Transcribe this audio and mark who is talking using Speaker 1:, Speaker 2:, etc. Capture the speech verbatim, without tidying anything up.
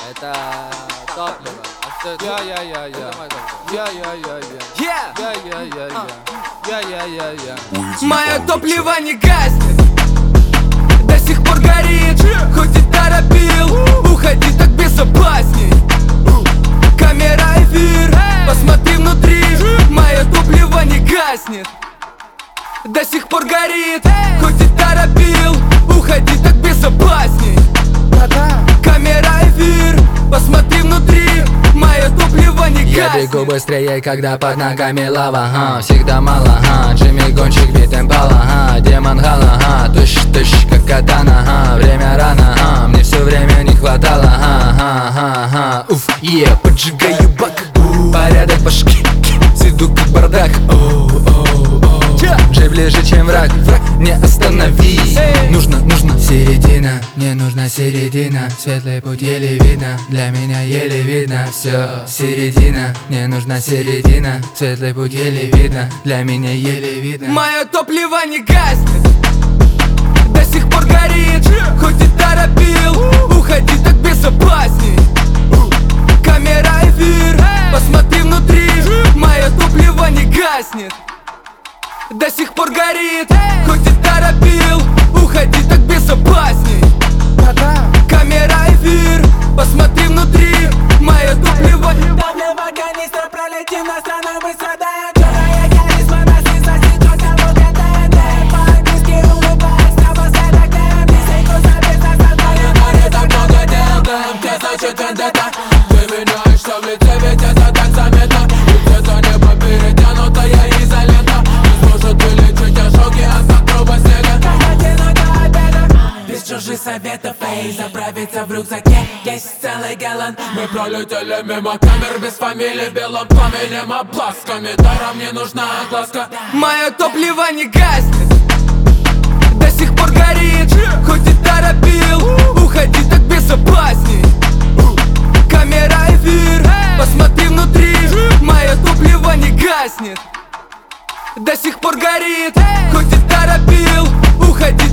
Speaker 1: Это топливо. А что это?
Speaker 2: Я-я-я-я.
Speaker 1: Это мой топливо.
Speaker 2: Я-я-я-я.
Speaker 3: Yeah.
Speaker 2: Я-я-я-я. Я-я-я-я.
Speaker 3: Мое топливо не гаснет, до сих пор горит. Хоть и торопил, уходи так безопасней. Камера, эфир, посмотри внутри. Мое топливо не гаснет, до сих пор горит. Хоть и торопил, уходи так безопасней. Камера, эфир, посмотри внутри. Мое топливо не гаснет.
Speaker 4: Я бегу быстрее, когда под ногами лава, ага. Всегда мало, ага. Джимми гонщик, бит эмпала, ага. Демон Гала, ага. Тыщ-тыщ, как катана, ага. Время рано, ага. Мне все время не хватало, ага, ага, ага, ага. Уф, е, yeah, поджигаю бак. Порядок по шки, иду как бардак. Джей ближе, чем враг, враг не останови. Нужно, нужно середина, мне нужна середина. Светлый путь еле видно, для меня еле видно. Все, середина, мне нужна середина. Светлый путь еле видно, для меня еле видно.
Speaker 3: Мое топливо не гаснет, до сих пор горит. Хоть и торопил, уходи так безопасней. Камера, эфир, посмотри внутри. Мое топливо не гаснет, до сих пор горит. Хоть и торопил, уходи так безопасней. Камера, эфир, посмотри внутри. Мое топливо.
Speaker 5: Топливо канистра, пролетим на страну быстро до черная ярис, моноси, сосед, того ГТН. По-английски улыбаясь, напоследок ДМ. Сейку забить на сознание, море так много дел. ДМ, где значит вендетта? Ты меняешься в лице, ведь это так заметно. И где-то небо перетянуто, я изолента. Не сможет вылечить ожоги от мокрого снега. Без чужих советов, эй, заправиться в рюкзаке есть целый галлон. Мы пролетели мимо камер без фамилии, белым пламенем обласками. Даром не нужна огласка.
Speaker 3: Мое топливо не гаснет, до сих пор горит. Хоть и торопил, уходи так безопасней. Камера, эфир, посмотри внутри. Мое топливо не гаснет, до сих пор горит. Хоть и торопил, уходи